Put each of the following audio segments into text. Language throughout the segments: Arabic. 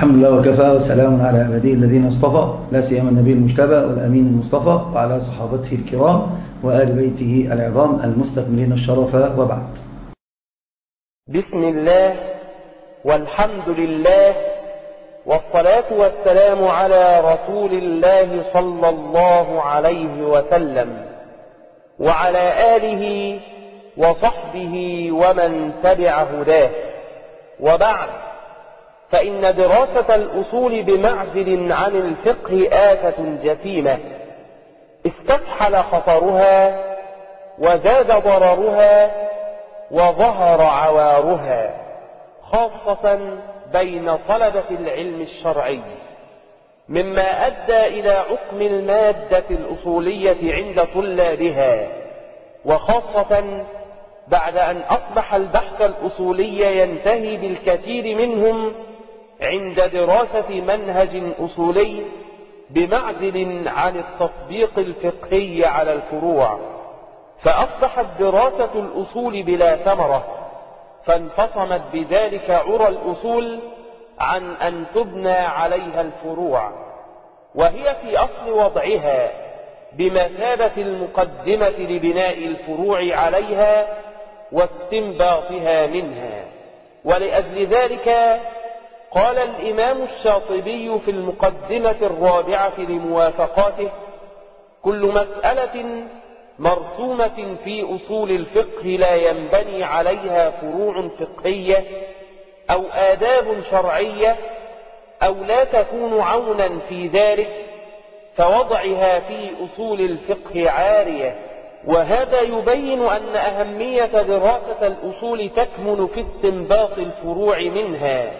الحمد لله وكفى وسلام على عباده الذين اصطفى، لا سيما النبي المجتبى والأمين المصطفى وعلى صحابته الكرام وآل بيته العظام المستكملين الشرف، وبعد. بسم الله والحمد لله والصلاة والسلام على رسول الله صلى الله عليه وسلم وعلى آله وصحبه ومن تبع هداه، وبعد، فإن دراسة الأصول بمعزل عن الفقه آفة جسيمة استفحل خطرها وزاد ضررها وظهر عوارها، خاصة بين طلبة العلم الشرعي، مما أدى إلى عقم المادة الأصولية عند طلابها، وخاصة بعد أن أصبح البحث الأصولي ينتهي بالكثير منهم عند دراسة منهج أصولي بمعزل عن التطبيق الفقهي على الفروع، فأصبحت دراسة الأصول بلا ثمرة، فانفصمت بذلك عرى الأصول عن أن تبنى عليها الفروع، وهي في أصل وضعها بمثابة المقدمة لبناء الفروع عليها واستنباطها منها. ولأجل ذلك قال الإمام الشاطبي في المقدمة الرابعة لموافقاته: كل مسألة مرسومة في أصول الفقه لا ينبني عليها فروع فقهية أو آداب شرعية أو لا تكون عونا في ذلك فوضعها في أصول الفقه عارية. وهذا يبين أن أهمية دراسة الأصول تكمن في استنباط الفروع منها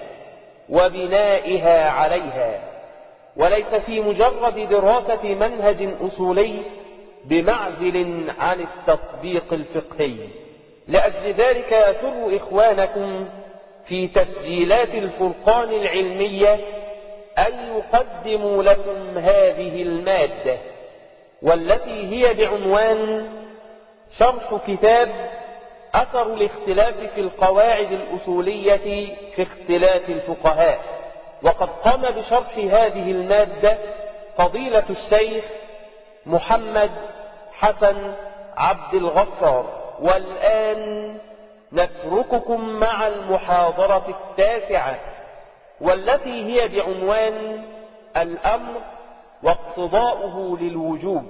وبنائها عليها، وليس في مجرد دراسة منهج أصولي بمعزل عن التطبيق الفقهي. لأجل ذلك يسر إخوانكم في تسجيلات الفرقان العلمية أن يقدموا لكم هذه المادة، والتي هي بعنوان شرح كتاب أثر الاختلاف في القواعد الأصولية في اختلاف الفقهاء. وقد قام بشرح هذه المادة فضيلة الشيخ محمد حسن عبد الغفار. والآن نترككم مع المحاضرة التاسعة، والتي هي بعنوان الأمر واقتضاؤه للوجوب.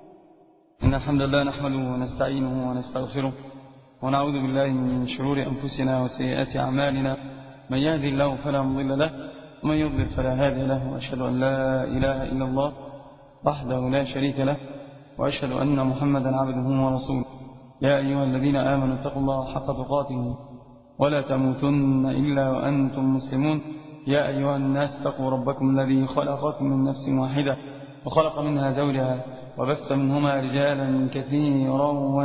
إن الحمد لله نحمده ونستعينه ونستغفره ونعوذ بالله من شرور أنفسنا وسيئات أعمالنا، من يهدي الله فلا مضل له ومن يضلل فلا هادي له، وأشهد أن لا إله إلا الله وحده لا شريك له، وأشهد أن محمدا عبده ورسوله. يا أيها الذين آمنوا اتقوا الله حق تقاته ولا تموتن إلا وأنتم مسلمون. يا أيها الناس اتقوا ربكم الذي خلقكم من نفس واحدة وخلق منها زوجها وبث منهما رجالا كثيرا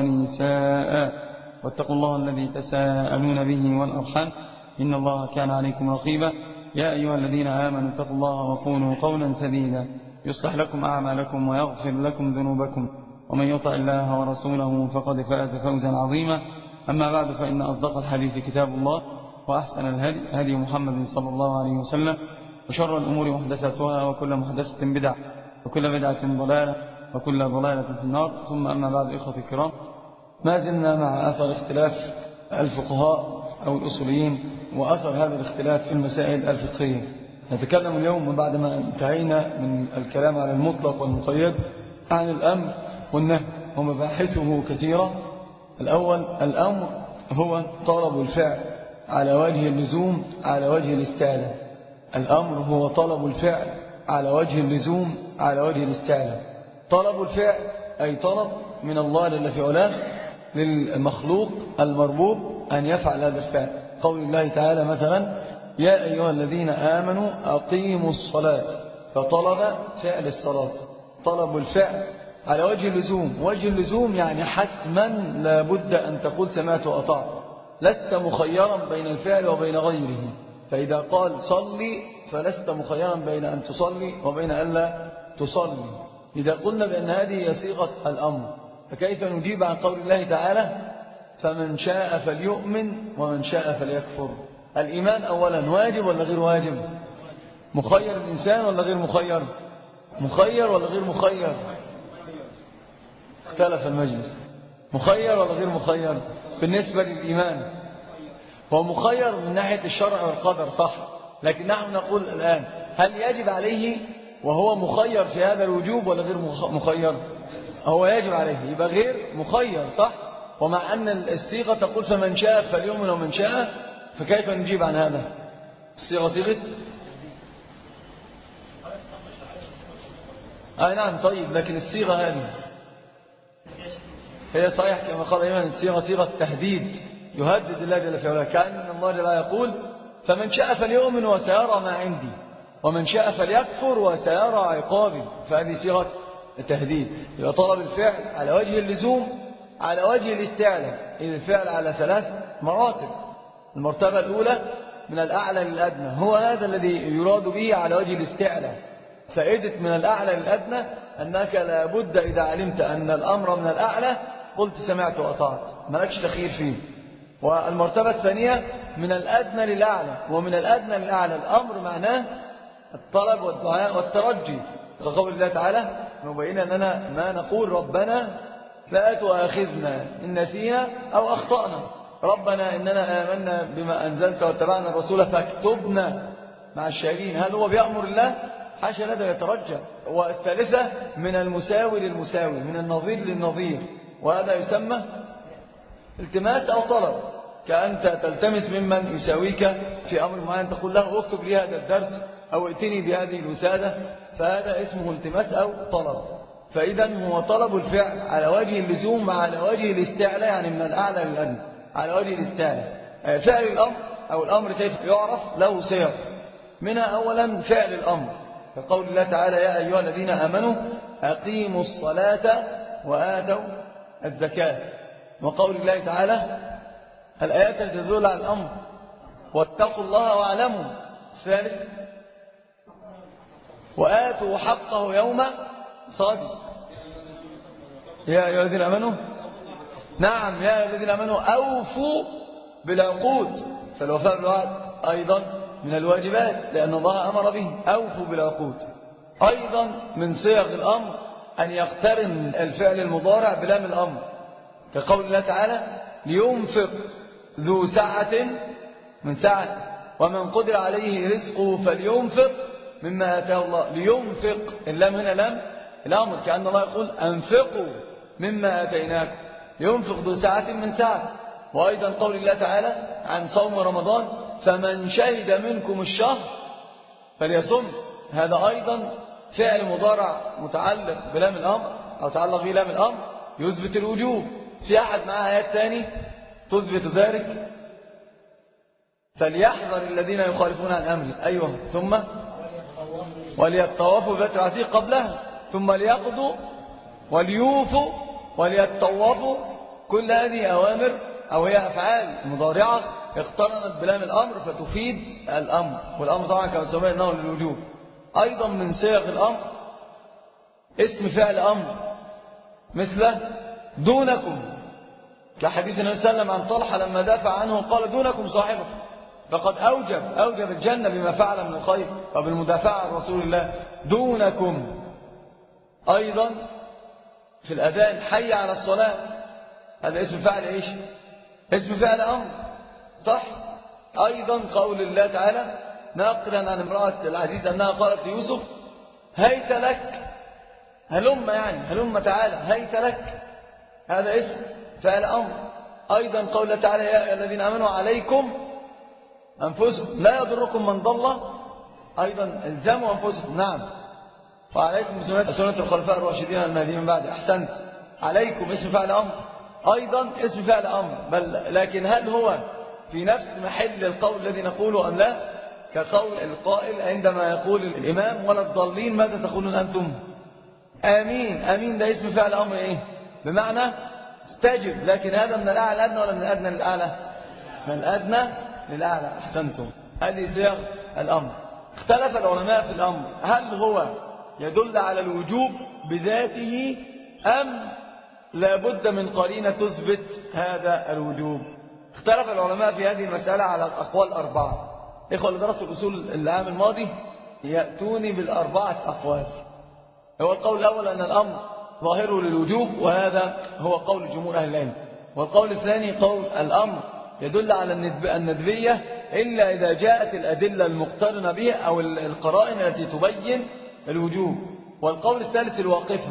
ونساء، واتقوا الله الذي تساءلون به والأرحام إن الله كان عليكم رقيبا. يا أيها الذين آمنوا اتقوا الله وقولوا قولا سديدا يصلح لكم أعمالكم ويغفر لكم ذنوبكم، ومن يطع الله ورسوله فقد فاز فوزا عظيما. أما بعد، فإن أصدق الحديث كتاب الله، وأحسن الهدي هدي محمد صلى الله عليه وسلم، وشر الأمور محدثاتها، وكل محدثة بدعة، وكل بدعة ضلالة، وكل ضلالة في النار. ثم أما بعد، إخوتي الكرام، ما زلنا مع أثر اختلاف الفقهاء أو الأصوليين وأثر هذا الاختلاف في المسائل الفقهية. نتكلم اليوم بعد ما انتهينا من الكلام على المطلق والمقيد عن الأمر والنهي، ومباحثه كثيرة. الأول، الأمر هو طلب الفعل على وجه اللزوم على وجه الاستعلاء. الأمر هو طلب الفعل على وجه اللزوم على وجه الاستعلاء. طلب الفعل أي طلب من الله جل في علاه للمخلوق المربوب أن يفعل هذا الفعل. قول الله تعالى مثلا: يا أيها الذين آمنوا أقيموا الصلاة، فطلب فعل الصلاة. طلب الفعل على وجه اللزوم. وجه اللزوم يعني حتما لا بد أن تقول سمعت وأطعت، لست مخيرا بين الفعل وبين غيره. فإذا قال صلي فلست مخيرا بين أن تصلي وبين أن لا تصلي. إذا قلنا بأن هذه صيغة الأمر، فكيف نجيب عن قول الله تعالى: فمن شاء فليؤمن ومن شاء فليكفر؟ الإيمان أولا واجب ولا غير واجب؟ مخير الإنسان ولا غير مخير؟ مخير ولا غير مخير؟ اختلف المجلس. مخير ولا غير مخير؟ بالنسبة للإيمان هو مخير من ناحية الشرع والقدر، صح، لكن نحن نقول الآن هل يجب عليه وهو مخير في هذا الوجوب ولا غير مخير؟ هو يجب عليه، يبقى غير مخير، صح. ومع أن الصيغة تقول فمن شاء فليؤمن ومن شاء، فكيف نجيب عن هذا؟ الصيغة صيغة نعم. طيب لكن الصيغة هذه هي صحيح كما قال أيمن، الصيغة صيغة تهديد، يهدد الله جل في علاه، كأن الله جل يقول فمن شاء فليؤمن وسيرى ما عندي ومن شاء فليكفر وسيرى عقابي. فهذه صيغة التهديد. يبقى طلب الفعل على وجه اللزوم على وجه الاستعلاء. إذ الفعل على 3 مراتب. المرتبة الأولى من الأعلى للأدنى، هو هذا الذي يراد به على وجه الاستعلاء. فائدة من الأعلى للأدنى أنك لابد إذا علمت أن الأمر من الأعلى قلت سمعت وأطعت، مالكش تخير فيه. والمرتبة الثانية من الأدنى للأعلى، ومن الأدنى للأعلى الأمر معناه الطلب والدعاء والترجي، كقول الله تعالى مبين أننا ما نقول ربنا لا تؤاخذنا إن نسينا أو أخطأنا، ربنا إننا آمنا بما أنزلت واتبعنا الرسول فاكتبنا مع الشاهدين. هل هو بيأمر الله؟ حاشا لا، يترجى. والثالثة من المساوي للمساوي، من النظير للنظير، وهذا يسمى التماس أو طلب، كأنت تلتمس ممن يساويك في أمر معين، تقول له اكتب لي هذا الدرس أو ائتني بهذه الوسادة، فهذا اسمه التماس أو طلب. فإذا هو طلب الفعل على وجه اللزوم على وجه الاستعلاء، يعني من الأعلى للأدنى على وجه الاستعلاء. فعل الأمر أو الأمر كيف يعرف؟ له صيغ، منها أولا فعل الأمر، كقول الله تعالى يا أيها الذين آمنوا أقيموا الصلاة وآتوا الزكاة، وقول الله تعالى الآيات التي تدل على الأمر واتقوا الله واعلموا. الثالث وآتوا حقه يوم صادق. يا أيها الذين آمنوا، نعم يا أيها الذين آمنوا أوفوا بالعقود، فالوفاء بالوعد أيضا من الواجبات لأن الله أمر به، أوفوا بالعقود. أيضا من صيغ الأمر أن يقترن الفعل المضارع بلام الأمر، كقول الله تعالى لينفق ذو سعة من سعة ومن قدر عليه رزقه فلينفق مما آتاه الله. لينفق، اللام هنا لام الأمر، كأن الله يقول أنفقوا مما آتيناكم، لينفق ذو سعة من سعة. وأيضا قول الله تعالى عن صوم رمضان فمن شهد منكم الشهر فليصم، هذا أيضا فعل مضارع متعلق بلام الأمر أو تعلق بلام الأمر يثبت الوجوب. في أحد معها آيات ثانية تثبت ذلك؟ فليحذر الذين يخالفون عن أمره. أيوه، ثم وليطوفوا بالبيت العتيق قبلها، ثم ليقضوا وليوفوا وليطوفوا. كل هذه أوامر أو هي أفعال مضارعة اقترنت بلام الأمر فتفيد الأمر، والأمر طبعا كما سمعنا أنه للوجوب. أيضا من صيغ الأمر اسم فعل أمر، مثل دونكم، كحديث النبي صلى الله عليه وسلم عن طلحة لما دافع عنه قال دونكم صاحبه، فقد أوجب الجنة بما فعل من الخير وبالمدافعة عن رسول الله. دونكم. أيضا في الأذان حي على الصلاة، هذا اسم فعل إيش؟ اسم فعل أمر، صح. أيضا قول الله تعالى ناقلا عن امرأة العزيز أنها قالت ليوسف هيت لك، هلم يعني هلم تعالى، هيت لك، هذا اسم فعل أمر. أيضا قول الله تعالى يا أيها الذين آمنوا عليكم أنفسكم لا يضركم من ضل، أيضا الزموا أنفسكم، نعم، وعليكم سنة الخلفاء الراشدين المهديين من بعد. أحسنت، عليكم اسم فعل أمر، أيضا اسم فعل أمر، بل لكن هل هو في نفس محل القول الذي نقوله أم لا؟ كقول القائل عندما يقول الإمام ولا الضالين ماذا تقولون أنتم؟ آمين. آمين ده اسم فعل أمر إيه؟ بمعنى استجب. لكن هذا من الأعلى للأدنى ولا من الأدنى للأعلى؟ من الأدنى للأعلى. أحسنتم، هذه صيغ الأمر. اختلف العلماء في الأمر هل هو يدل على الوجوب بذاته أم لابد من قرينة تثبت هذا الوجوب؟ اختلف العلماء في هذه المسألة على أقوال 4. إخوة اللي درسوا الأصول العام الماضي يأتوني بالأربعة أقوال. هو القول الأول أن الأمر ظاهره للوجوب، وهذا هو قول جمهور أهل العلم. والقول الثاني قول الأمر يدل على الندبية إلا إذا جاءت الأدلة المقترنة به أو القرائن التي تبين الوجوب. والقول الثالث الواقفة،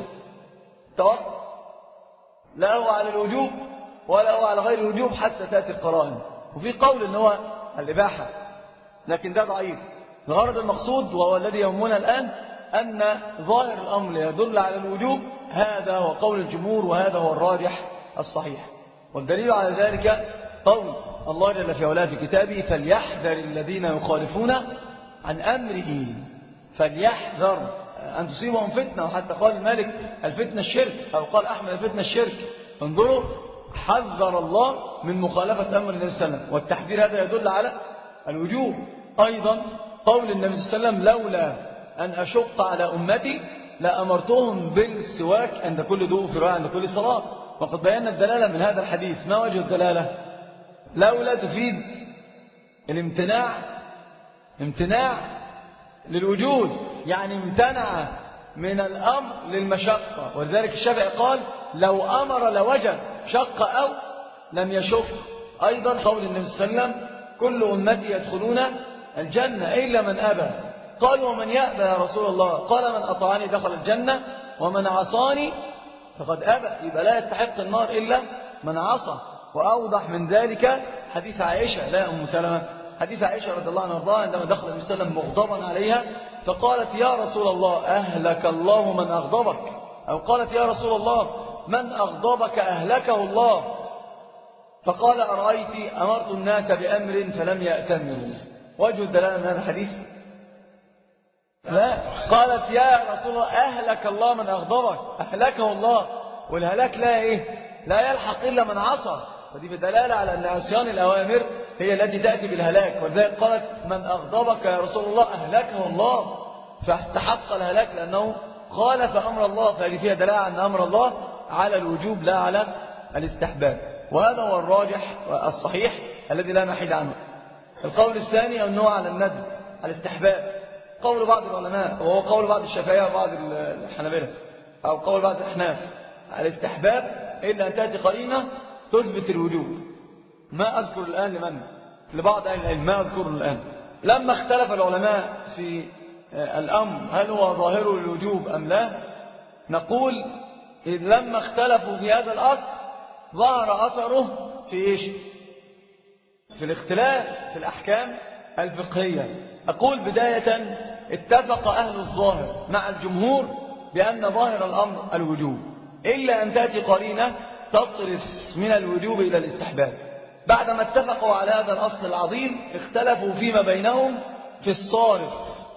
لا هو على الوجوب ولا هو على غير الوجوب حتى تأتي القرائن. وفي قول إن هو الإباحة، لكن ده ضعيف. الغرض المقصود وهو الذي يهمنا الآن أن ظاهر الأمر يدل على الوجوب، هذا هو قول الجمهور وهذا هو الراجح الصحيح. والدليل على ذلك قول الله جل في علاه في كتابه: فليحذر الذين يخالفون عن أمره، فليحذر أن تصيبهم فتنة. وحتى قال المالك: الفتنة الشرك، أو قال أحمد: الفتنة الشرك. انظروا، حذر الله من مخالفة أمر النبي صلى الله عليه وسلم، والتحذير هذا يدل على الوجوب. أيضا قول النبي صلى الله عليه وسلم: لولا أن أشق على أمتي لأمرتهم بالسواك عند كل ضوء في رواية عند كل صلاة. وقد بينا الدلالة من هذا الحديث. ما وجه الدلالة؟ لولا تفيد الامتناع، امتناع للوجود، يعني امتنع من الأمر للمشقة. ولذلك الشافعي قال: لو أمر لوجب، شق أو لم يشق. أيضا قول النبي صلى الله عليه وسلم: كل أمتي يدخلون الجنة إلا من أبى. قال: ومن يأبى يا رسول الله؟ قال: من أطاعني دخل الجنة ومن عصاني فقد أبى. يبقى لا يستحق النار إلا من عصى. وأوضح من ذلك حديث عائشة، لا أم سلمة، حديث عائشة رضي الله عنها وارضاها عندما دخل النبي صلى الله عليه وسلم مغضبا عليها فقالت: يا رسول الله أهلك الله من أغضبك، أو قالت: يا رسول الله من أغضبك أهلكه الله. فقال: أرأيت أمرت الناس بأمر فلم يأتمروا. وجه الدلالة من هذا الحديث؟ لا، قالت: يا رسول الله أهلك الله من أغضبك، أهلكه الله. والهلاك لا يلحق إلا من عصى. ودي بدلالة على أن عصيان الأوامر هي التي تأتي بالهلاك. ولذلك قالت: من أغضبك يا رسول الله أهلكه الله، فاستحق الهلاك لأنه خالف أمر الله. فهذه فيها دلالة على أن أمر الله على الوجوب لا على الاستحباب. وهذا هو الراجح الصحيح الذي لا نحيد عنه. القول الثاني أنه على الندب، على الاستحباب. قول بعض العلماء، وهو قول بعض الشافعية وبعض الحنابلة، أو قول بعض الأحناف، على الاستحباب إلا أن تأتي قرينة تثبت الوجوب. ما أذكر الآن لبعض أهل العلم، ما أذكره الآن. لما اختلف العلماء في الأمر هل هو ظاهره للوجوب أم لا، نقول إذ لما اختلفوا في هذا الأصل ظهر أثره في إيش؟ في الاختلاف في الأحكام الفقهية. أقول بداية: اتفق أهل الظاهر مع الجمهور بأن ظاهر الأمر الوجوب، إلا أن تأتي قرينة تصرف من الوجوب إلى الاستحباب. بعدما اتفقوا على هذا الأصل العظيم اختلفوا فيما بينهم في الصارف.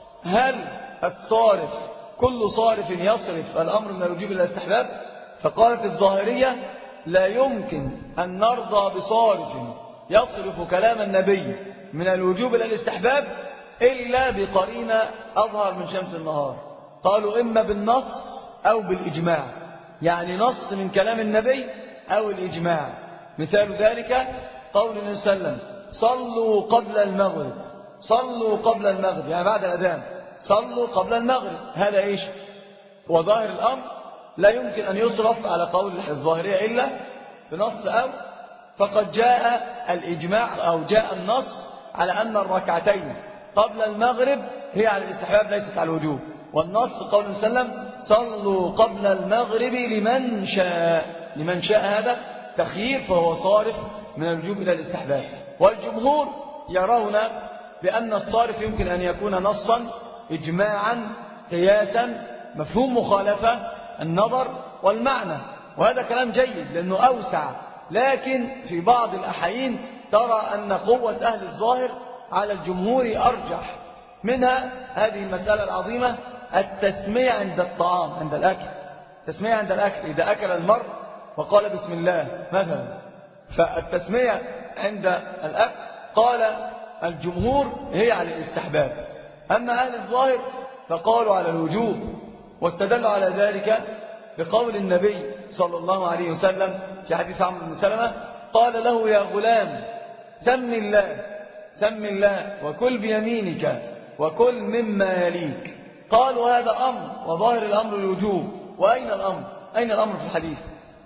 هل الصارف كل صارف يصرف الأمر من الوجوب إلى الاستحباب؟ فقالت الظاهرية: لا يمكن أن نرضى بصارف يصرف كلام النبي من الوجوب إلى الاستحباب إلا بقرينة أظهر من شمس النهار. قالوا: إما بالنص أو بالإجماع، يعني نص من كلام النبي أو الإجماع. مثال ذلك قول النبي صلى الله عليه وسلم: صلوا قبل المغرب، صلوا قبل المغرب، يعني بعد الأذان صلوا قبل المغرب. هذا إيش؟ وظاهر الأمر لا يمكن أن يصرف على قول الظاهرية إلا بنص، أو فقد جاء الإجماع أو جاء النص على أن الركعتين قبل المغرب هي على الاستحباب ليست على الوجوب. والنص قول النبي صلى الله عليه وسلم: صلوا قبل المغرب لمن شاء. لمن شاء هذا تخيير، فهو صارف من الوجوب إلى الاستحباب. والجمهور يرون بأن الصارف يمكن أن يكون نصا، إجماعا، قياسا، مفهوم مخالفة، النظر والمعنى. وهذا كلام جيد لأنه أوسع. لكن في بعض الأحايين ترى أن قوة أهل الظاهر على الجمهور أرجح. منها هذه المسألة العظيمة: التسمية عند الطعام، عند الأكل. التسمية عند الأكل، إذا أكل المرء وقال بسم الله مثلا، فالتسمية عند الأكل قال الجمهور هي على الاستحباب. أما أهل الظاهر فقالوا على الوجوب، واستدلوا على ذلك بقول النبي صلى الله عليه وسلم في حديث عمرو بن سلمة: قال له: يا غلام سم الله، سم الله وكل بيمينك وكل مما يليك. قالوا هذا أمر وظاهر الأمر الوجوب. وأين الأمر؟ أين الأمر في الحديث؟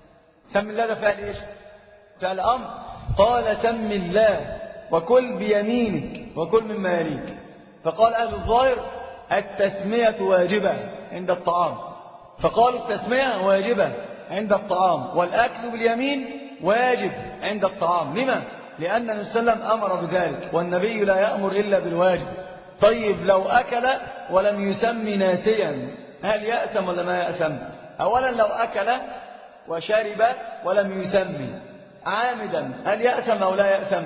سم الله ده فعل إيش؟ فعل أمر. قال سم الله وكل بيمينك وكل مما يليك. فقال أهل الظاهر التسمية واجبة عند الطعام، فقالوا التسمية واجبة عند الطعام والأكل باليمين واجب عند الطعام. لما؟ لأن النبي صلى الله عليه وسلم أمر بذلك، والنبي لا يأمر إلا بالواجب. طيب لو أكل ولم يسمي ناسيا هل يأثم ولا ما يأثم؟ أولا لو أكل وشرب ولم يسمي عامدا هل يأثم أو لا يأثم؟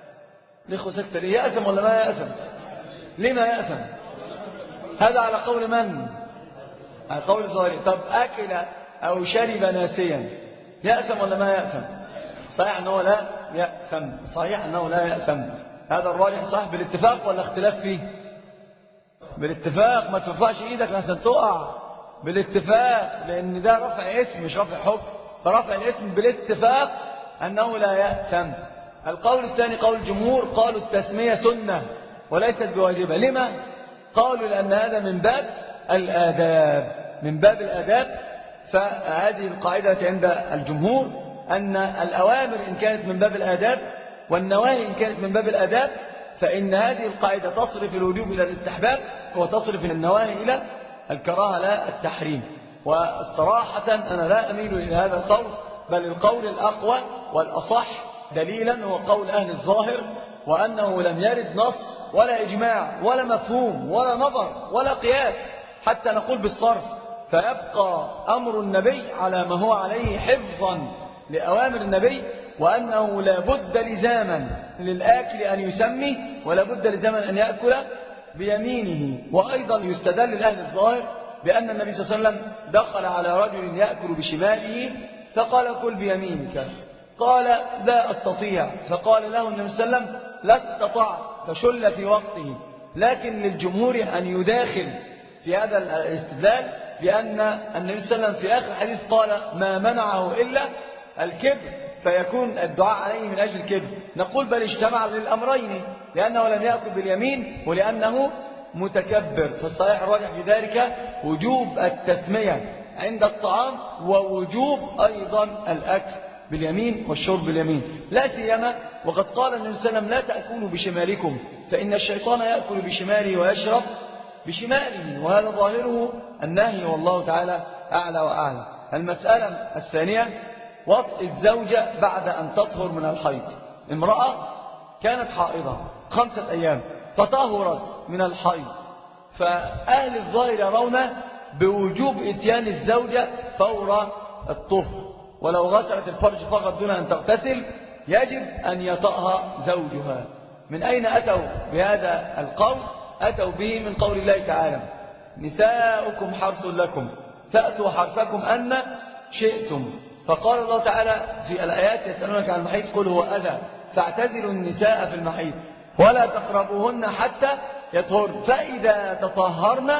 لخو سكتر يأثم ولا ما يأثم؟ لما يأثم؟ هذا على قول من؟ على قول الظاهري. طب أكل أو شرب ناسيا يأثم ولا ما يأثم؟ صحيح أنه لا يأثم، صحيح أنه لا يأثم. هذا الراجح صح بالاتفاق ولا اختلاف فيه؟ بالاتفاق. ما ترفعش ايدك عشان تقع. بالاتفاق، لأن ده رفع اسم مش رفع حكم، فرفع الاسم بالاتفاق أنه لا يأثم. القول الثاني قول الجمهور، قالوا التسمية سنة وليست بواجبة. لما؟ قالوا لأن هذا من باب الآداب، من باب الآداب. فهذه القاعدة عند الجمهور أن الأوامر إن كانت من باب الآداب والنواهي إن كانت من باب الآداب فإن هذه القاعدة تصرف الوجوب إلى الاستحباب وتصرف النواهي إلى الكراهة لا التحريم. والصراحة أنا لا أميل إلى هذا القول، بل القول الأقوى والأصح دليلا هو قول أهل الظاهر، وأنه لم يرد نص ولا إجماع ولا مفهوم ولا نظر ولا قياس حتى نقول بالصرف، فيبقى أمر النبي على ما هو عليه حفظا لأوامر النبي، وأنه لا بد لزاما للآكل أن يسمي ولا بد لزاما أن يأكل بيمينه. وأيضا يستدل لأهل الظاهر بأن النبي صلى الله عليه وسلم دخل على رجل يأكل بشماله فقال كل بيمينك، قال لا أستطيع، فقال له النبي صلى الله عليه وسلم لا استطعت، فشل في وقته. لكن للجمهور أن يداخل في هذا الاستدلال بأن النبي صلى الله عليه وسلم في آخر الحديث قال ما منعه إلا الكبر، فيكون الدعاء عليه من أجل الكبر. نقول بل اجتمع للأمرين، لأنه لم يأكل باليمين ولأنه متكبر. فالصحيح الراجح في ذلك وجوب التسمية عند الطعام ووجوب أيضا الأكل باليمين والشرب باليمين، لا سيما وقد قال النبي صلى الله عليه وسلم لا تأكلوا بشمالكم فإن الشيطان يأكل بشماله ويشرب بشماله، وهذا ظاهره النهي والله تعالى أعلى وأعلى. المسألة الثانية وطئ الزوجة بعد أن تطهر من الحيض. امرأة كانت حائضة 5 أيام فطهرت من الحيض، فأهل الظاهر يرون بوجوب إتيان الزوجة فور الطهر، ولو غسلت الفرج فقط دون أن تغتسل يجب أن يطأها زوجها. من أين أتوا بهذا القول؟ أتوا به من قول الله تعالى نساؤكم حرث لكم فأتوا حرثكم أن شئتم. فقال الله تعالى في الآيات يسألونك عن المحيط قل هو أذى فاعتزلوا النساء في المحيط ولا تقربوهن حتى يطهرن فإذا تطهرن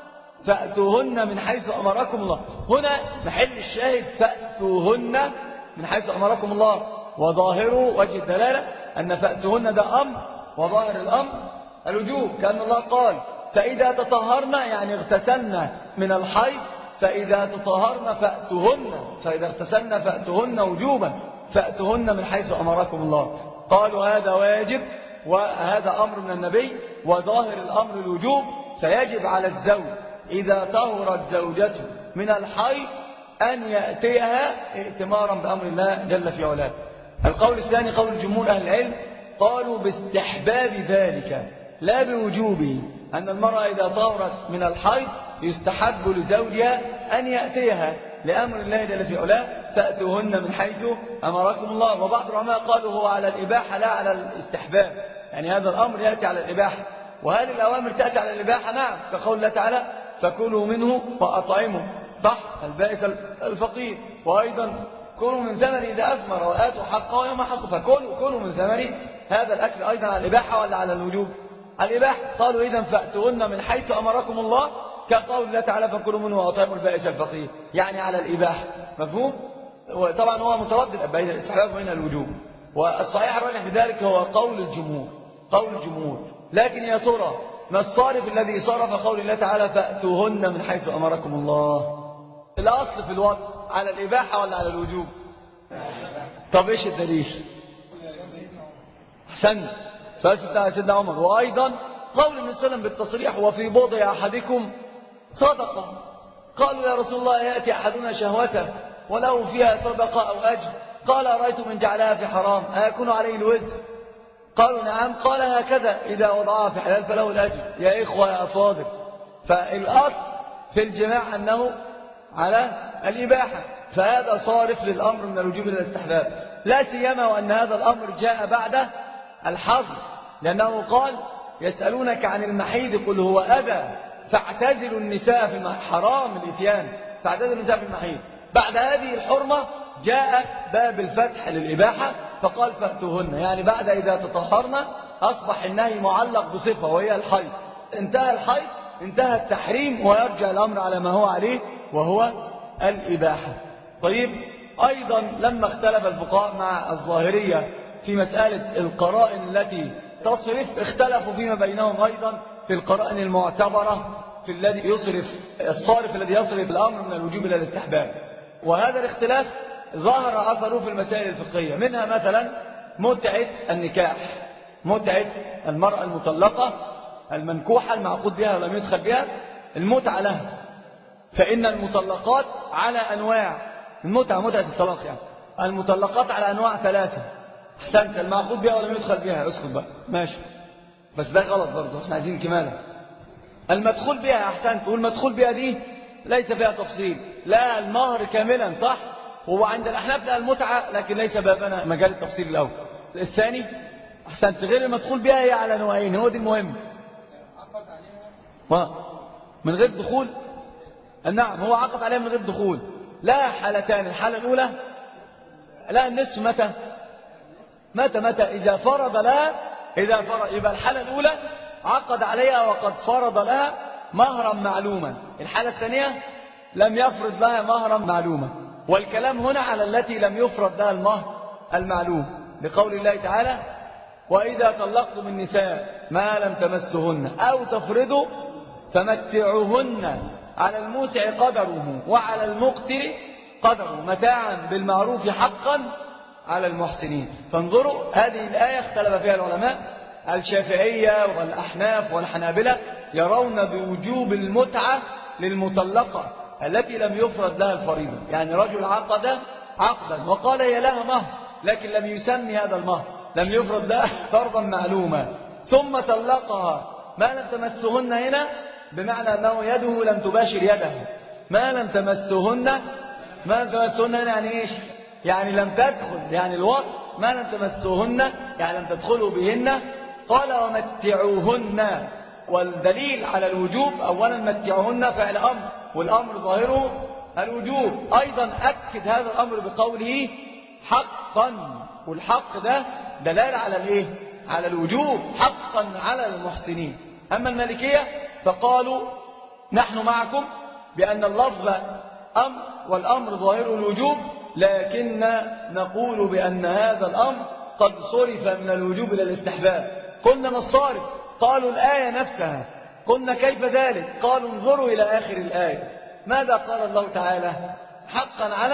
فأتوهن من حيث أمركم الله. هنا محل الشاهد فأتوهن من حيث أمركم الله، وظاهره وجه الدلالة أن فأتوهن ده أمر وظاهر الأمر الوجوب، كأن الله قال فإذا تطهرن يعني اغتسلن من الحيض فإذا تطهرن فأتوهن، فإذا اغتسلن فأتوهن وجوبا، فأتوهن من حيث أمركم الله. قالوا هذا واجب وهذا أمر من النبي وظاهر الأمر الوجوب، فيجب على الزوج إذا طهرت زوجته من الحيض أن يأتيها ائتمارا بأمر الله جل في علاه. القول الثاني قول الجمهور أهل العلم، قالوا باستحباب ذلك لا بوجوبه، أن المرأة إذا طهرت من الحيض يستحب لزوجها أن يأتيها لأمر الله جل في علاه فأتوهن من حيث أمركم الله. وبعض العلماء قالوا هو على الإباحة لا على الاستحباب، يعني هذا الأمر يأتي على الإباحة. وهل الأوامر تأتي على الإباحة؟ نعم، كقول الله تعالى فكلوا منه وأطعموا صح البائس الفقير، وأيضا كلوا من ثمر إذا أثمر وآتوا حقه يوم حصد، فكلوا من ثمر. هذا الأكل أيضا على الإباحة ولا على الوجوب؟ على الإباحة. قالوا إذن فأتوهن من حيث أمركم الله كقول الله تعالى فكلوا منه وأطعموا البائس الفقير، يعني على الإباحة. مفهوم؟ طبعا هو متردد بين الاستحباب وبين الوجوب، والصحيح الراجح في ذلك هو قول الجمهور. لكن يا ترى ما الصارف الذي صرف قول الله تعالى فأتوهن من حيث أمركم الله؟ الأصل في الوطء على الإباحة ولا على الوجوب؟ طب إيش الدليل؟ أحسن سؤال بتاع سيدنا عمر. وأيضا قول النبي صلى الله عليه وسلم بالتصريح وفي بضع أحدكم صدقة. قالوا يا رسول الله يأتي أحدنا شهوته وله فيها صدقة أو أجر، قال أرأيت من جعلها في حرام أيكون عليه الوزر؟ قالوا نعم. قال هكذا إذا وضعها في حلال فله الأجر. يا إخوة يا أفاضل، فالأصل في الجماع أنه على الإباحة، فهذا صارف للأمر من الوجوب إلى الاستحباب، لا سيما وأن هذا الأمر جاء بعد الحظر، لأنه قال يسألونك عن المحيض قل هو أذى فاعتزلوا النساء في المحيض، حرام الإتيان، فاعتزلوا النساء في المحيض. بعد هذه الحرمة جاء باب الفتح للإباحة فقال فأتوهن، يعني بعد إذا تطهرنا أصبح النهي معلق بصفة وهي الحيض. انتهى الحيض انتهى التحريم ويرجع الأمر على ما هو عليه وهو الإباحة. طيب أيضا لما اختلف الفقهاء مع الظاهرية في مسألة القرائن التي تصرف، اختلفوا فيما بينهم أيضا في القرائن المعتبرة في الذي يصرف الصارف الذي يصرف الأمر من الوجوب إلى الاستحباب. وهذا الاختلاف ظهر أثره في المسائل الفقهية، منها مثلا متعة النكاح، متعة المرأة المطلقة المنكوحة المعقود بها ولم يدخل بها، المتعة لها، فإن المطلقات على أنواع، المتعة متعة الطلاق يعني المطلقات على أنواع ثلاثة. أحسنت، المعقود بها ولم يدخل بها، اسكت بقى ماشي، بس ده غلط برضه، احنا عايزين كمالة. المدخول بها أحسنت، والمدخول بها دي ليس فيها تفصيل، لا المهر كاملا صح، وعند الأحناف لا المتعة، لكن ليس بابنا مجال التفصيل الأول. الثاني أحسنت غير المدخول بها هي على نوعين، هو دي المهم، من غير دخول. نعم هو عقد عليها من غير دخول، لا حالتان، الحالة الأولى لا النصف متى إذا فرض لها، إذا فرض يبقى الحالة الأولى عقد عليها وقد فرض لها مهرا معلوما، الحالة الثانية لم يفرض لها مهرا معلوما، والكلام هنا على التي لم يفرض لها المهر المعلوم، بقول الله تعالى وإذا طلقتم النساء ما لم تمسهن أو تفرضوا فمتعوهن على الموسع قدره وعلى المقتر قدره متاعا بالمعروف حقا على المحسنين. فانظروا هذه الآية اختلف فيها العلماء، الشافعية والأحناف والحنابلة يرون بوجوب المتعة للمطلقة التي لم يفرض لها الفريضة، يعني رجل عقد عقدا وقال هي لها مهر لكن لم يسمي هذا المهر، لم يفرض لها فرضا معلوما، ثم طلقها ما لم تمسهن، هنا بمعنى أنه يده لم تباشر يده، ما لم تمسهن هنا يعني إيش؟ يعني لم تدخل، يعني الوطء ما لم تمسوهن يعني لم تدخلوا بهن. قال ومتعوهن، والدليل على الوجوب أولا متعوهن فعل أمر، والأمر ظاهره الوجوب، أيضا أكد هذا الأمر بقوله حقا، والحق ده دلالة على الإيه؟ على الوجوب، حقا على المحسنين. أما المالكية فقالوا نحن معكم بأن اللفظ أمر والأمر ظاهره الوجوب، لكن نقول بأن هذا الأمر قد صرف من الوجوب إلى الاستحباب. قلنا ما الصارف؟ قالوا الآية نفسها. قلنا كيف ذلك؟ قالوا انظروا إلى آخر الآية، ماذا قال الله تعالى؟ حقا على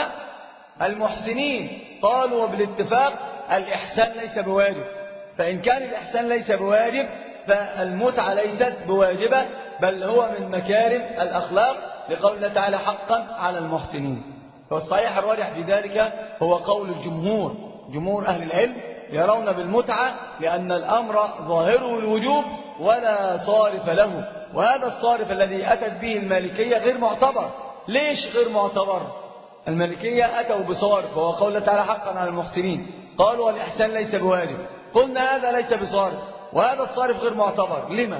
المحسنين. قالوا وبالاتفاق الإحسان ليس بواجب، فإن كان الإحسان ليس بواجب فالمتعة ليست بواجبة، بل هو من مكارم الأخلاق، لقول الله تعالى حقا على المحسنين. والصحيح الراجح في ذلك هو قول الجمهور، جمهور أهل العلم يرون بالمتعة لأن الأمر ظاهره الوجوب ولا صارف له، وهذا الصارف الذي أتت به المالكية غير معتبر. ليش غير معتبر؟ المالكية أتوا بصارف وهو قول الله تعالى حقا على المحسنين، قالوا والإحسان ليس بواجب، قلنا هذا ليس بصارف وهذا الصارف غير معتبر. لما؟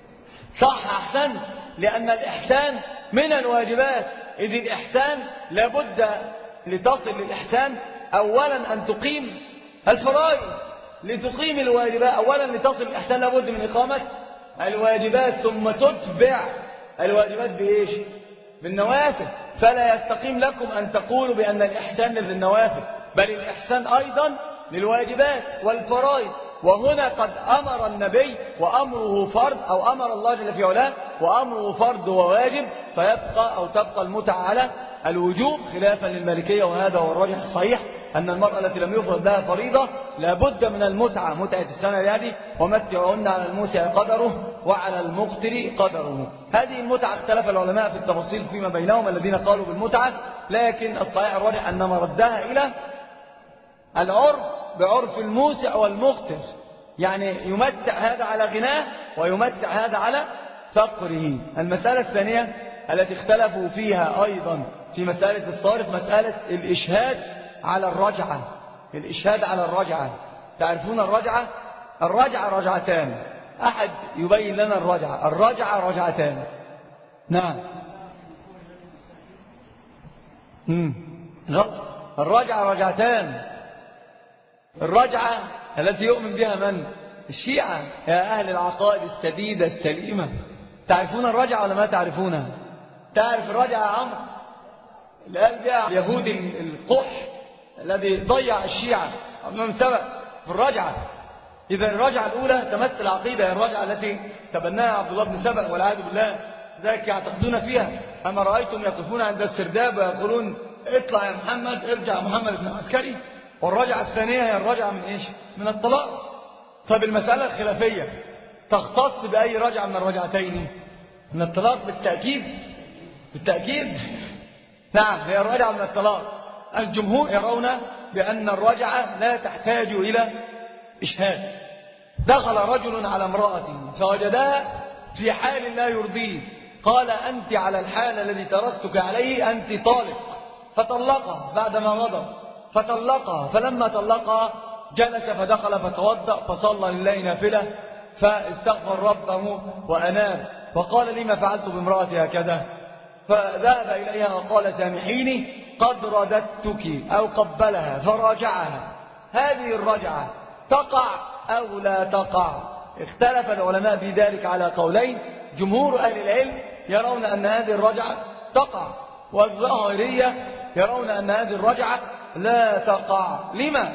صح أحسن، لأن الإحسان من الواجبات، إذ الإحسان لابد لتصل للإحسان أولا أن تقيم الفرائض، لتقيم الواجبات أولا لتصل الإحسان لابد من إقامة الواجبات، ثم تتبع الواجبات بإيش؟ بالنوافل. فلا يستقيم لكم أن تقولوا بأن الإحسان للنوافل، بل الإحسان أيضا للواجبات والفرائض. وهنا قد أمر النبي وأمره فرض، أو أمر الله جل في علاه وأمره فرض وواجب، فيبقى أو تبقى المتعة على الوجوب خلافا للمالكية. وهذا هو الراجح الصحيح، أن المرأة التي لم يفرض لها فريضة لابد من المتعة، متعة السنة هذه، ومتعهن على الموسع قدره وعلى المقتر قدره. هذه المتعة اختلف العلماء في التفاصيل فيما بينهم، الذين قالوا بالمتعة، لكن الصحيح الراجح أن مردها إلى العرف بعرف الموسع والمقتر، يعني يمتع هذا على غناه ويمتع هذا على فقره. المسألة الثانية التي اختلفوا فيها أيضا في مسألة الصارف مسألة الإشهاد على الرجعة. الإشهاد على الرجعة، تعرفون الرجعة؟ الرجعة رجعتان، أحد يبين لنا الرجعة. الرجعة رجعتان. نعم. غلط. الرجعة رجعتان. الرجعة التي يؤمن بها من؟ الشيعة، يا أهل العقائد السديدة السليمة. تعرفون الرجعة ولا ما تعرفونها؟ تعرف الرجعة يا عمرو؟ اللي قال بها يهود القح الذي ضيع الشيعة من سبق في الرجعة. إذا الرجعة الأولى تمثل العقيدة، الرجعة التي تبناها عبد الله بن سبق والعياذ بالله، ذلك يعتقدون فيها. أما رأيتم يقفون عند السرداب ويقولون اطلع يا محمد، ارجع محمد بن عسكري. والرجعة الثانية هي الرجعة من إيش؟ من الطلاق. طب المسألة الخلافية تختص بأي رجعة من الرجعتين؟ من الطلاق بالتأكيد. بالتأكيد نعم، هي الرجعة من الطلاق. الجمهور يرون بأن الرجعة لا تحتاج إلى إشهاد. دخل رجل على امرأته فوجدها في حال لا يرضيه، قال أنت على الحال الذي تركتك عليه، أنت طالق، فطلقها بعدما مضى، فطلقها. فلما طلقها جلس فدخل فتوضأ فصلى لله نافلة، فاستغفر ربه وأناب، وقال لما فعلت بامرأتي هكذا؟ فذهب إليها وقال سامحيني قد رددتك، أو قبلها فراجعها. هذه الرجعة تقع أو لا تقع؟ اختلف العلماء في ذلك على قولين. جمهور أهل العلم يرون أن هذه الرجعة تقع، والظاهرية يرون أن هذه الرجعة لا تقع. لما؟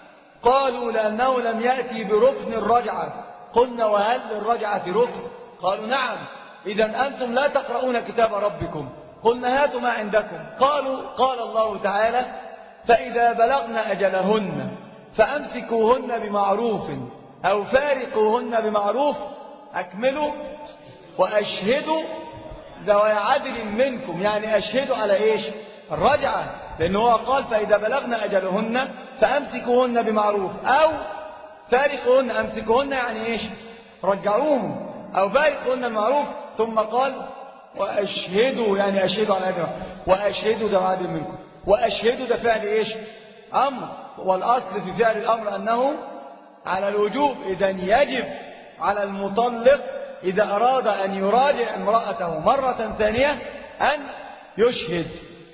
قالوا لأنه لم يأتي بركن الرجعة. قلنا وهل للرجعة ركن؟ قالوا نعم. إذا أنتم لا تقرؤون كتاب ربكم. قلنا هاتوا ما عندكم. قالوا قال الله تعالى فإذا بلغن أجلهن فأمسكوهن بمعروف أو فارقوهن بمعروف، أكملوا وأشهدوا ذوي عدل منكم. يعني أشهدوا على إيش؟ الرجعة، لأنه هو قال فإذا بلغن أجلهن فأمسكوهن بمعروف أو فارقوهن. أمسكوهن يعني إيش؟ رجعوهم، أو فارقوهن بمعروف. ثم قال وأشهدوا، يعني أشهدوا على أجل، وأشهدوا ذوي عدل منكم. وأشهدوا ده فعل إيش؟ أمر، والأصل في فعل الأمر أنه على الوجوب. إذا يجب على المطلق إذا أراد أن يراجع امرأته مرة ثانية أن يشهد.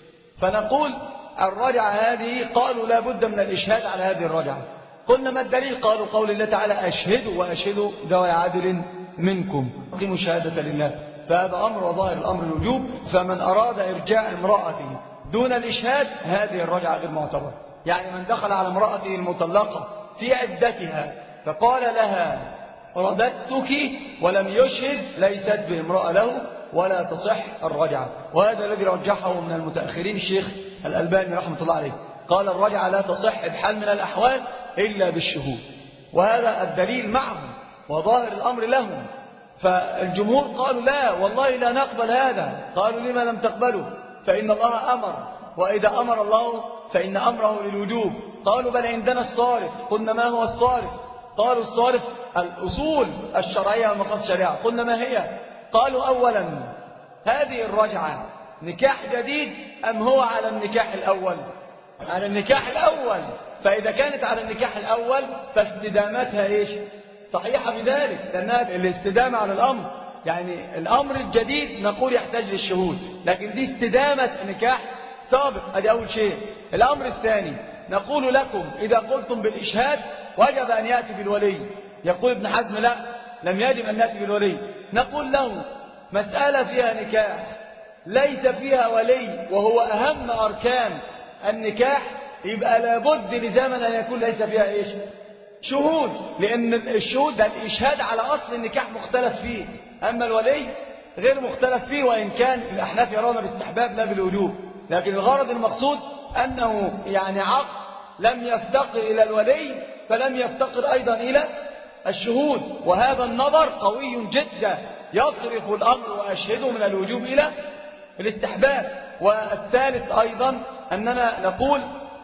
فنقول الرجعة هذه قالوا لا بد من الإشهاد على هذه الرجعة. قلنا ما الدليل؟ قالوا قول الله تعالى أشهدوا وأشهدوا ذوي عدل منكم، أقيموا الشهادة لله. فهذا أمر، وظاهر الأمر الوجوب. فمن أراد إرجاع امرأته دون الإشهاد هذه الرجعة غير معتبرة. يعني من دخل على امرأته المطلقة في عدتها فقال لها رددتك ولم يشهد ليست بامرأة له ولا تصح الرجعة. وهذا الذي رجحه من المتأخرين الشيخ الألباني رحمة الله عليه، قال الرجعة لا تصح بحال من الأحوال إلا بالشهود. وهذا الدليل معهم وظاهر الأمر لهم. فالجمهور قالوا لا والله لا نقبل هذا. قالوا لما لم تقبلوا؟ فإن الله أمر، وإذا أمر الله فإن أمره للوجوب. قالوا بل عندنا الصارف. قلنا ما هو الصارف؟ قالوا الصارف الأصول الشرعية والمقاصد الشريعة. قلنا ما هي؟ قالوا أولا هذه الرجعة نكاح جديد أم هو على النكاح الأول؟ على النكاح الأول. فإذا كانت على النكاح الأول فاستدامتها إيش؟ صحيحة بذلك، لأنها الاستدامة على الأمر. يعني الأمر الجديد نقول يحتاج للشهود، لكن دي استدامة نكاح سابق. هذا أول شيء. الأمر الثاني نقول لكم إذا قلتم بالإشهاد وجب أن يأتي بالولي. يقول ابن حزم لا، لم يجب أن يأتي بالولي. نقول له مسألة فيها نكاح ليس فيها ولي وهو أهم أركان النكاح، يبقى لابد لزمن أن يكون ليس فيها إيش؟ شهود، لأن الشهود ده الإشهاد على أصل النكاح مختلف فيه، أما الولي غير مختلف فيه، وإن كان الأحناف يرون باستحباب لا بالوجوب، لكن الغرض المقصود أنه يعني عقد لم يفتقر إلى الولي فلم يفتقر أيضا إلى الشهود، وهذا النظر قوي جدا يصرف الأمر وأشهده من الوجوب إلى الاستحباب. والثالث أيضا أننا نقول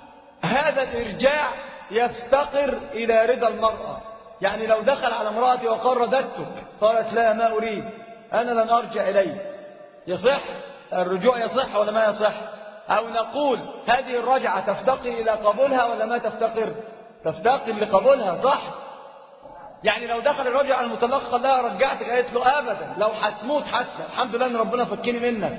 هذا الإرجاع يفتقر إلى رضا المرأة، يعني لو دخل على امرأتي وقال رددتك قالت لا ما أريد أنا لن أرجع إليه، يصح الرجوع يصح ولا ما يصح؟ أو نقول هذه الرجعة تفتقر إلى قبولها ولا ما تفتقر؟ تفتقر لقبولها، صح؟ يعني لو دخل الرجل على المطلقة قال لها رجعتك، قالت له أبدا لو هتموت حتى الحمد لله أن ربنا فكني منك،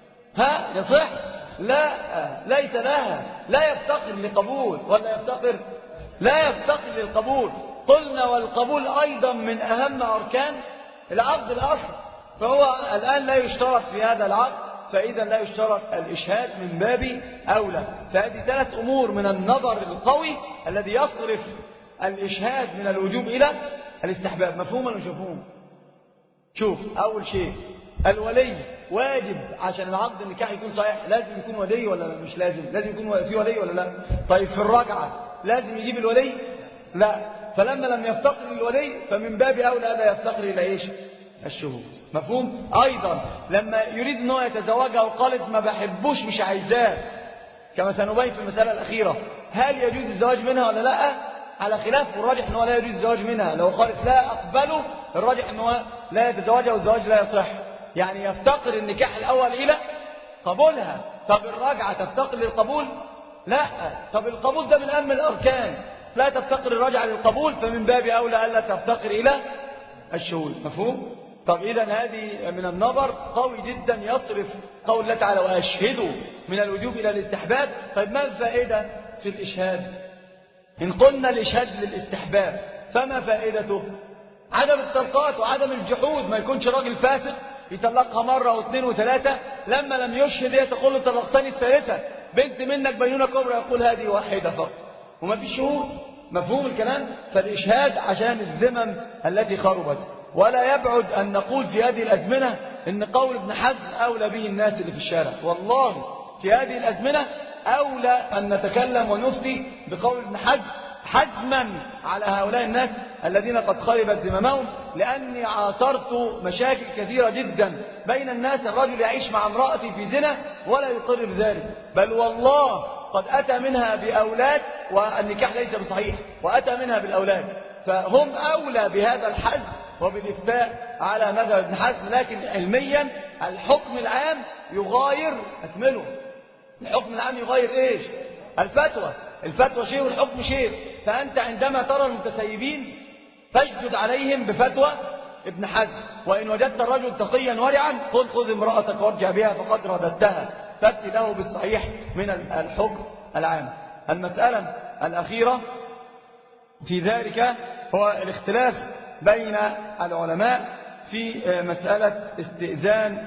ها يصح؟ لا، ليس لها، لا يفتقر لقبول ولا يفتقر؟ لا يفتقر للقبول. قلنا والقبول أيضا من أهم أركان العقد الأصل، فهو الآن لا يشترط في هذا العقد، فإذا لا يشترط الإشهاد من باب أولى. فهذه 3 أمور من النظر القوي الذي يصرف الإشهاد من الوجوب إلى الاستحباب. مفهوم ولا مش مفهوم؟ شوف، أول شيء الولي واجب عشان العقد النكاح يكون صحيح، لازم يكون ولي ولا مش لازم؟ لازم يكون في ولي ولا لا؟ طيب في الرجعة لازم يجيب الولي؟ لا، فلما لم يفتقر الولي فمن باب أولى لا يفتقر إلى إيش؟ الشهود. مفهوم؟ أيضا لما يريد أنه يتزوجها وقالت ما بحبوش مش عايزاه، كما سنبين في المسألة الأخيرة، هل يجوز الزواج منها ولا لا؟ على خلاف، والراجح أنه لا يجوز الزواج منها. لو قالت لا أقبله، الراجح أنه لا يتزوجها والزواج لا يصح، يعني يفتقر النكاح الأول إلى قبولها. طب الرجعة تفتقر للقبول؟ لا. طب القبول ده من أهم الأركان، لا تفتقر الرجعة للقبول، فمن باب أولى ألا تفتقر إلى الشهود. مفهوم؟ طب إذن هذه من النظر قوي جدا يصرف قول الله تعالى وأشهدوا من الوجوب إلى الاستحباب. طيب ما الفائدة في الإشهاد؟ إن قلنا الإشهاد للاستحباب فما فائدته؟ عدم التلقات وعدم الجحود، ما يكونش راجل فاسق يطلقها مرة واثنين وثلاثة، لما لم يشهد هي تقول له طلقتني الثالثة، بنت منك بينونة كبرى يقول هذه واحدة فقط وما في شهود. مفهوم الكلام؟ فالإشهاد عشان الذمم التي خربت. ولا يبعد أن نقول في هذه الأزمنة إن قول ابن حزم أولى به الناس اللي في الشارع، والله في هذه الأزمنة أولى أن نتكلم ونفتي بقول ابن حزم حزما على هؤلاء الناس الذين قد خربت ذممهم، لأني عاصرت مشاكل كثيرة جدا بين الناس، الرجل يعيش مع امرأته في زنا ولا يقر بذلك، بل والله قد أتى منها بأولاد والنكاح ليس بصحيح، وأتى منها بالأولاد، فهم أولى بهذا الحزم وبالإفتاء على مذهب ابن حزم. لكن علميا الحكم العام يغاير أكمله، الحكم العام يغاير إيش؟ الفتوى شيء والحكم شيء. فأنت عندما ترى المتسيبين فاجد عليهم بفتوى ابن حزم، وإن وجدت الرجل تقيا ورعا قل خذ امرأتك وارجع بها فقد رددتها، فأتي له بالصحيح من الحكم العام. المسألة الأخيرة في ذلك هو الاختلاف بين العلماء في مسألة استئذان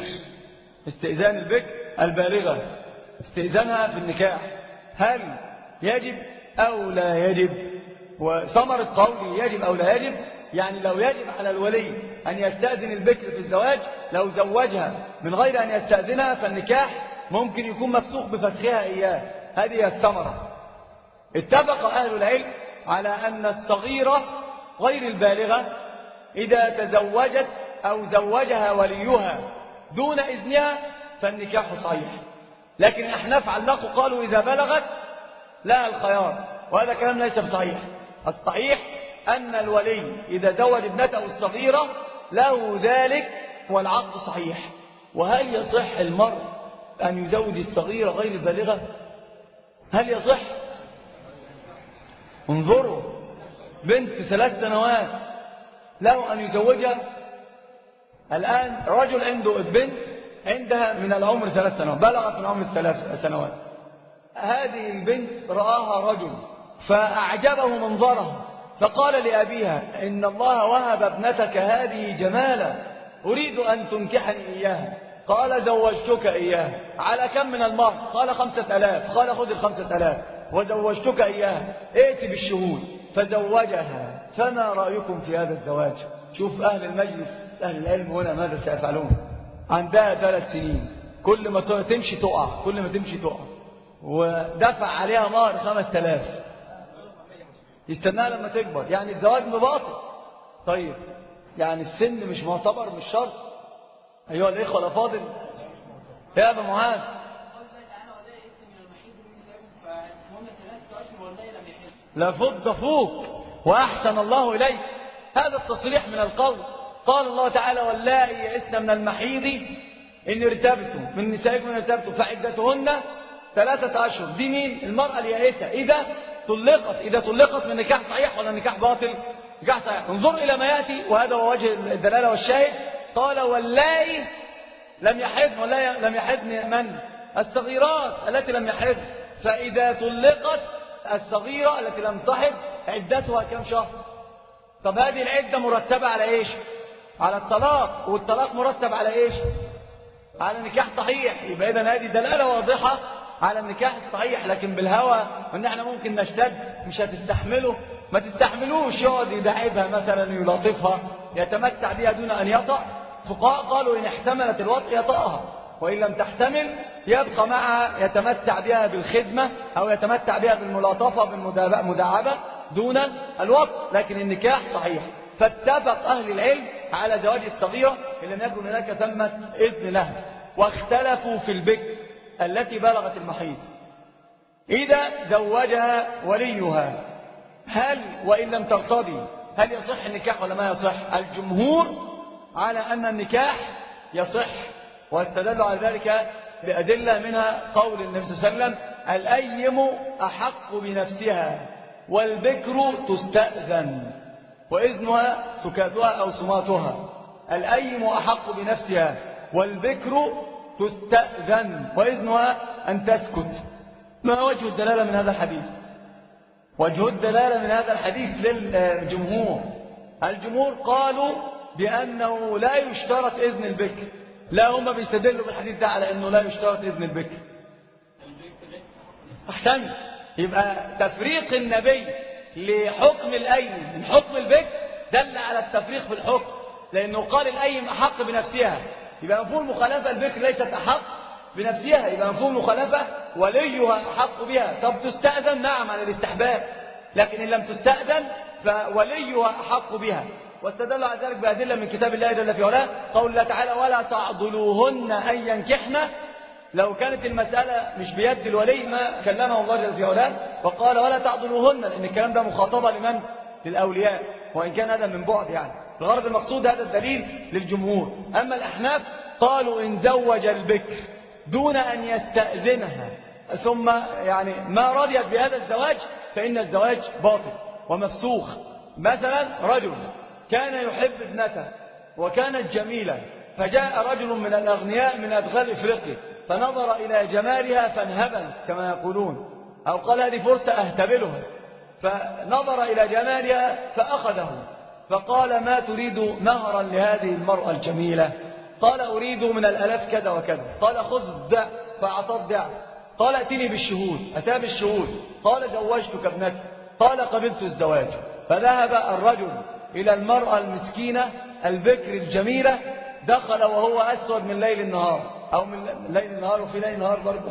البكر البالغة، استئذانها في النكاح، هل يجب أو لا يجب؟ وثمرة قولي يجب أو لا يجب، يعني لو يجب على الولي أن يستأذن البكر في الزواج، لو زوجها من غير أن يستأذنها فالنكاح ممكن يكون مفسوق بفسخها إياه. هذه الثمرة. اتفق أهل العلم على أن الصغيرة غير البالغة إذا تزوجت أو زوجها وليها دون إذنها فالنكاح صحيح، لكن الأحناف علقوا قالوا إذا بلغت لها الخيار، وهذا كلام ليس بصحيح. الصحيح أن الولي إذا زوج ابنته الصغيرة له ذلك والعقد صحيح. وهل يصح المرء أن يزوج الصغيرة غير البالغة؟ هل يصح؟ انظروا، بنت 3 سنوات له أن يزوجها. الآن رجل عنده البنت عندها من العمر 3 سنوات، بلغت من عمر 3 سنوات، هذه البنت رآها رجل فأعجبه منظرها، فقال لأبيها إن الله وهب ابنتك هذه جمالا أريد أن تنكحني إياها. قال زوجتك إياها. على كم من المهر؟ قال 5000. قال خذ 5000 وزوجتك إياها، ائت بالشهود. فزوجها. فما رأيكم في هذا الزواج؟ شوف أهل المجلس أهل العلم هنا ماذا سيفعلون. عندها 3 سنين، كل ما تمشي تقع، كل ما تمشي تقع، ودفع عليها مهر 5000، يستناها لما تكبر. يعني الزواج مباطل. طيب يعني السن مش معتبر، مش شرط. أيها الإخوة الأفاضل، يا أبا معاذ، لفض فوق وأحسن الله إليك. هذا التصريح من القول. قال الله تعالى: واللائي يئسن من المحيض إن ارتبتم من نسائكم إن ارتبتم فعدتهن 3 أشهر. دي مين؟ المرأة اليائسة إذا طلقت من نكاح صحيح ولا نكاح باطل؟ نكاح صحيح. انظر إلى ما يأتي، وهذا هو وجه الدلالة والشاهد. قال: واللائي لم يحضن. ولا لم يحضن من؟ الصغيرات التي لم يحضن. فإذا طلقت الصغيرة التي لم تحض عدتها كم شهر؟ طب هذه العدة مرتبة على إيش؟ على الطلاق، والطلاق مرتب على إيش؟ على نكاح صحيح. يبقى إذن هذه دلالة واضحة على النكاح الصحيح. لكن بالهوى وإن احنا ممكن نشتد، مش هتستحمله، ما تستحملوش. يقعد يداعبها مثلا، يلاطفها، يتمتع بها دون أن يطأ. فقهاء قالوا إن احتملت الوطء يطأها، وإن لم تحتمل يبقى معها يتمتع بها بالخدمة أو يتمتع بها بالملاطفة بالمداعبة دون الوطء. لكن النكاح صحيح. فاتفق أهل العلم على زواج الصغيرة إن لم يكن هناك ثمة إذن لها. واختلفوا في البكر التي بلغت المحيض إذا زوجها وليها، هل وإن لم ترتضي هل يصح النكاح ولا ما يصح؟ الجمهور على أن النكاح يصح، واستدلوا على ذلك بأدلة، منها قول النبي صلى الله عليه وسلم: الأيم أحق بنفسها والبكر تستأذن وإذنها سكاتها أو صماتها. الأيم أحق بنفسها والبكر تستأذن وإذنها أن تسكت. ما وجه الدلالة من هذا الحديث؟ وجه الدلالة من هذا الحديث للجمهور. الجمهور قالوا بأنه لا يشترط إذن البكر. لا، هم بيستدلوا بالحديث ده على أنه لا يشترط إذن البكر. أحسن. يبقى تفريق النبي لحكم الأيم من حكم البكر دل على التفريق في الحكم، لأنه قال الأيم أحق بنفسها. يبقى مفهوم مخالفة البكر ليست أحق بنفسها، يبقى مفهوم مخالفة وليها أحق بها. طب تستأذن؟ نعم، على الاستحباب. لكن إن لم تستأذن فوليها أحق بها. واستدل على ذلك بأدلة من كتاب الله جل في علاه. قول الله تعالى: ولا تعضلوهن أن ينكحن. لو كانت المسألة مش بيد الولي ما كلمه الله جل في علاه وقال: ولا تعضلوهن، لأن الكلام ده مخاطبة لمن؟ للأولياء، وإن كان هذا من بعد. يعني الغرض المقصود هذا الدليل للجمهور. أما الأحناف قالوا: إن زوج البكر دون أن يستأذنها ثم يعني ما رضيت بهذا الزواج فإن الزواج باطل ومفسوخ. مثلا رجل كان يحب ابنته وكانت جميلة، فجاء رجل من الأغنياء من أدغال إفريقيا فنظر إلى جمالها فانهبل كما يقولون، أو قال: هذه فرصة أهتبلها. فنظر إلى جمالها فأخذه، فقال: ما تريد مهرا لهذه المرأة الجميلة؟ قال: أريد من الألاف كذا وكذا. قال: خذ دع. فأعطاه الدع. قال: ائتني بالشهود. أتى بالشهود. قال: زوجتك ابنتي. قال: قبلت الزواج. فذهب الرجل إلى المرأة المسكينة البكر الجميلة، دخل وهو أسود من ليل النهار، أو من ليل النهار وفي ليل النهار برضه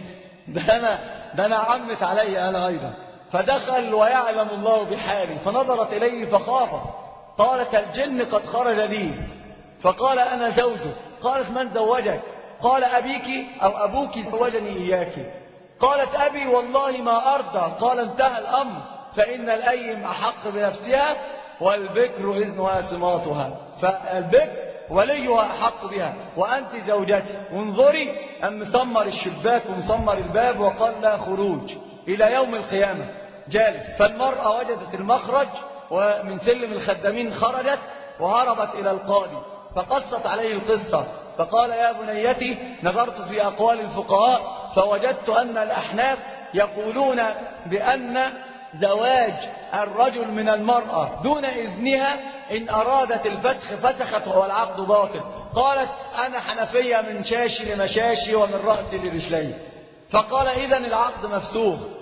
ده أنا عمت علي أنا أيضا. فدخل ويعلم الله بحالي، فنظرت إليه فخافت. قالت: الجن قد خرج لي. فقال: أنا زوجك. قالت: من زوجك؟ قال: أبيك أو أبوك زوجني إياك. قالت: أبي والله ما أرضى. قال: انتهى الأمر، فإن الأيم أحق بنفسها والبكر إذنها سماطها. فالبكر وليها أحق بها، وأنت زوجتي. وانظري أن مسمر الشباك ومسمر الباب وقال: لا خروج إلى يوم القيامة جالس. فالمرأة وجدت المخرج ومن سلم الخدامين خرجت وهربت إلى القاضي، فقصت عليه القصة. فقال: يا بنيتي، نظرت في أقوال الفقهاء فوجدت أن الأحناف يقولون بأن زواج الرجل من المرأة دون إذنها إن أرادت الفتح فسخت والعقد باطل. قالت: أنا حنفية من شاشي لمشاشي ومن رأسي لرجلي. فقال: إذن العقد مفسوخ.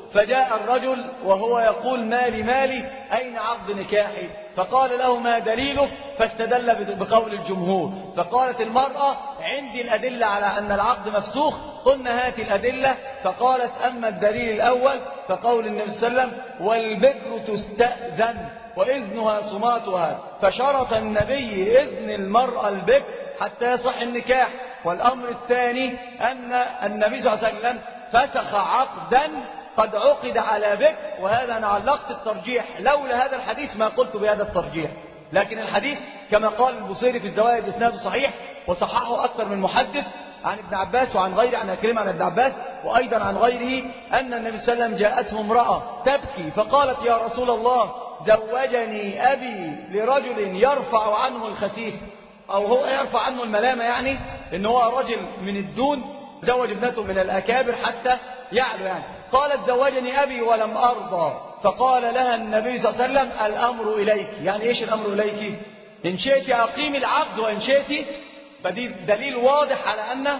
فجاء الرجل وهو يقول مالي مالي أين عقد نكاحي؟ فقال له ما دليله؟ فاستدل بقول الجمهور. فقالت المرأة عندي الأدلة على أن العقد مفسوخ. قلنا هات الأدلة. فقالت أما الدليل الأول فقول النبي صلى الله عليه وسلم والبكر تستأذن وإذنها صماتها، فشرط النبي إذن المرأة البكر حتى يصح النكاح. والأمر الثاني أن النبي صلى الله عليه وسلم فسخ عقدا قد عقد على بكر، وهذا أنا علقت الترجيح، لولا هذا الحديث ما قلت بهذا الترجيح. لكن الحديث كما قال البصيري في الزوائد إسناده صحيح، وصححه أكثر من محدث عن ابن عباس وعن غيره، عن عكرمة عن ابن عباس وأيضا عن غيره، أن النبي صلى الله عليه وسلم جاءته امرأة تبكي فقالت يا رسول الله زوجني أبي لرجل يرفع عنه الخسيس، أو هو يرفع عنه الملامة، يعني إن هو رجل من الدون زوج ابنته من الأكابر حتى يعلو يعني. قالت زوجني أبي ولم أرضى. فقال لها النبي صلى الله عليه وسلم الأمر إليك. يعني إيش الأمر إليك؟ إن شئت أقيم العقد وإن شئت، فدي دليل واضح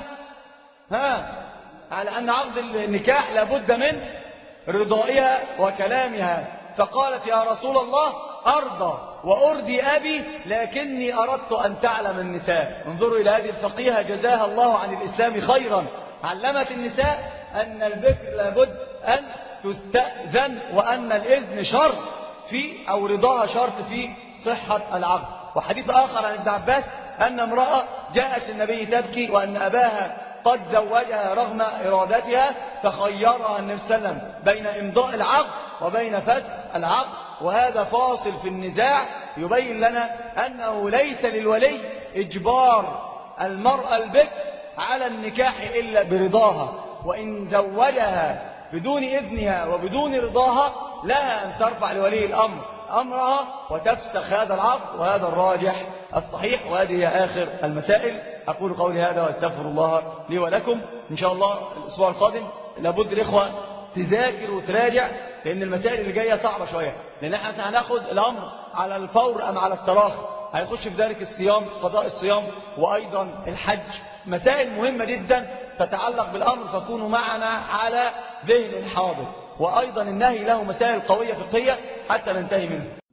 على أن عقد النكاح لابد من رضائها وكلامها. فقالت يا رسول الله أرضى وأرضي أبي، لكني أردت أن تعلم النساء. انظروا إلى هذه الفقيهة جزاها الله عن الإسلام خيرا، علمت النساء أن البكر لابد أن تستأذن، وأن الإذن شرط في، أو رضاها شرط في صحة العقد. وحديث آخر عن ابن عباس أن امرأة جاءت للنبي تبكي وأن أباها قد زوجها رغم إرادتها، فخيرها النبي صلى الله عليه وسلم بين إمضاء العقد وبين فسخ العقد. وهذا فاصل في النزاع يبين لنا أنه ليس للولي إجبار المرأة البكر على النكاح إلا برضاها، وإن زوجها بدون إذنها وبدون رضاها لها أن ترفع لولي الأمر أمرها وتفسخ هذا العقد، وهذا الراجح الصحيح. وهذه هي آخر المسائل. أقول قولي هذا وأستغفر الله لي ولكم. إن شاء الله الأسبوع القادم لابد الإخوة تذاكر وتراجع، لأن المسائل اللي جاية صعبة شوية، لأن احنا هناخد الأمر على الفور أم على التراخي، هيخش في ذلك الصيام، قضاء الصيام، وأيضا الحج. مسائل مهمة جدا تتعلق بالأمر، فكونوا معنا على ذهن حاضر. وأيضا النهي له مسائل قوية فقهية حتى ننتهي منه.